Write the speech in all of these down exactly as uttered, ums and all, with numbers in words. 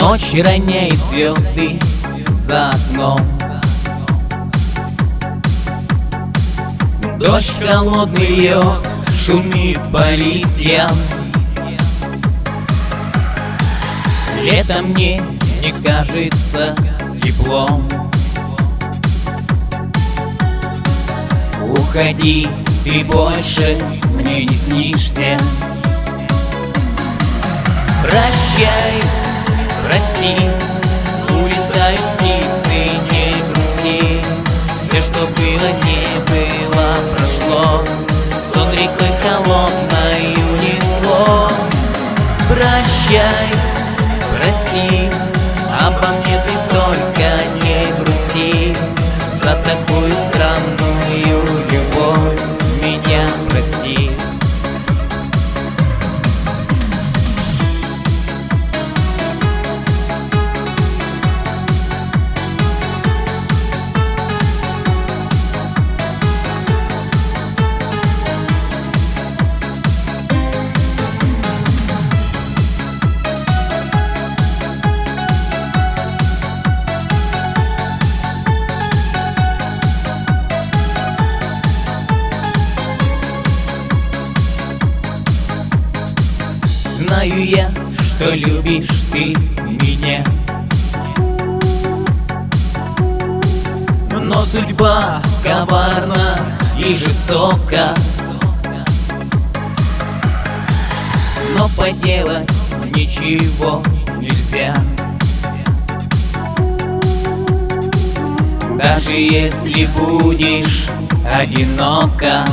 Ночь роняет звезды за окном. Дождь холодный льет, шумит по листьям. Лето мне не кажется теплом. Уходи, ты больше мне не снишься. Прощай, прости, улетают птицы, не грусти. Все, что было, не было, прошло. Сон рекой холодной унесло. Прощай, прости, обо мне ты только не грусти. За такую странную любовь меня прости. Знаю я, что любишь ты меня, но судьба коварна и жестока. Но поделать ничего нельзя. Даже если будешь одинока.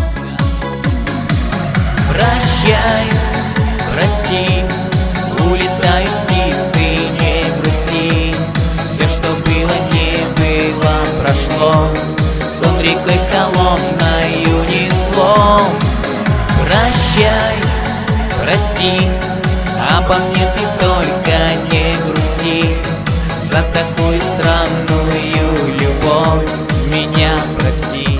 Прощай, прости, улетают птицы, не грусти. Все, что было, не было, прошло. Сон рекой холодной унесло. Прощай, прости, обо мне ты только не грусти. За такую странную любовь меня прости.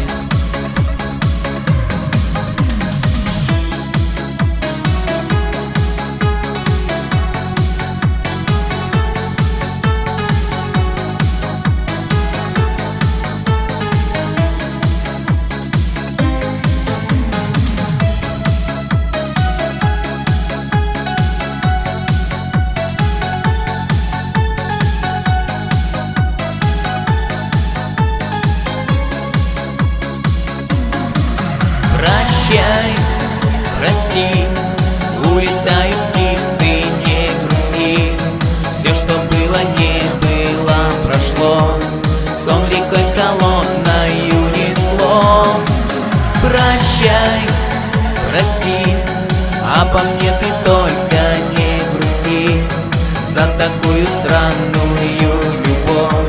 Прощай, прости, улетают птицы, не грусти. Все, что было, не было, прошло. Сон рекой холодной унесло. Прощай, прости, обо мне ты только не грусти. За такую странную любовь